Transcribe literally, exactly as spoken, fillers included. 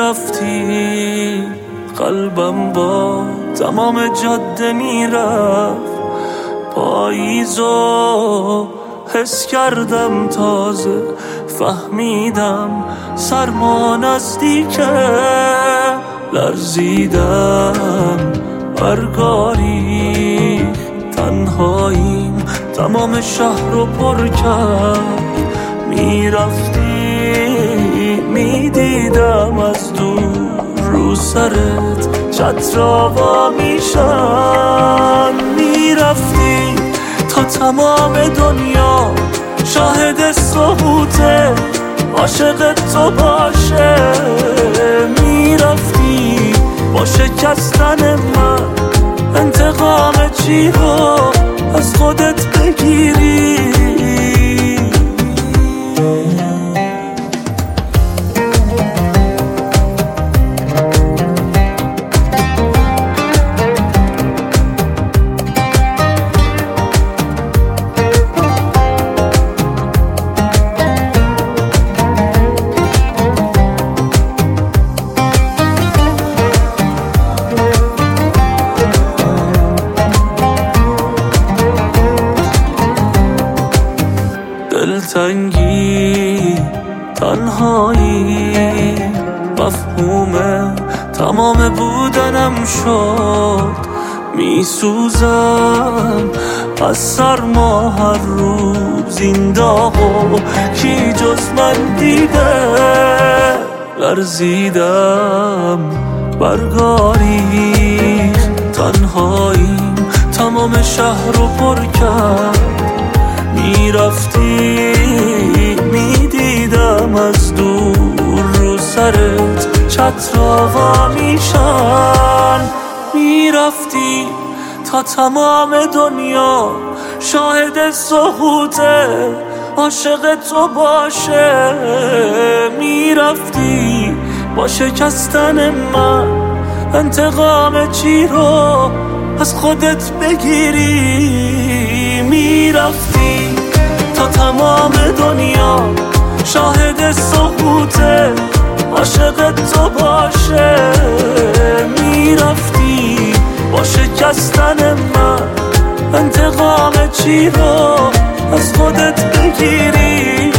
میرفتی قلبم با تمام جاده میرفت، پاییزو حس کردم تازه، فهمیدم سرما نزدیکه، لرزیدم برگاری تنهاییم تمام شهر رو پر کرد، میرفتی میدیدم از دور رو سرت چترا وا میشن، میرفتی تا تمام دنیا شاهد سقوطه عاشق تو باشه، میرفتی با شکستن من انتقام چی رو از خودت بگیری. دلتنگی تنهایی مفهوم تمام بودنم شد، میسوزم از سرما هر روز این داغو کی جز من دیده، لرزیدم برگاری تنهایی تمام شهر رو پر کرد، میرفتی میدیدم از دور رو سرت چترا وا میشن، میرفتی تا تمام دنیا شاهد سقوطه عاشق تو باشه، میرفتی با شکستن من انتقام چی رو از خودت بگیری، میرفتی تا تمام دنیا شاهد سقوطه عاشق تو باشه، میرفتی با شکستن من انتقام چی رو از خودت بگیری.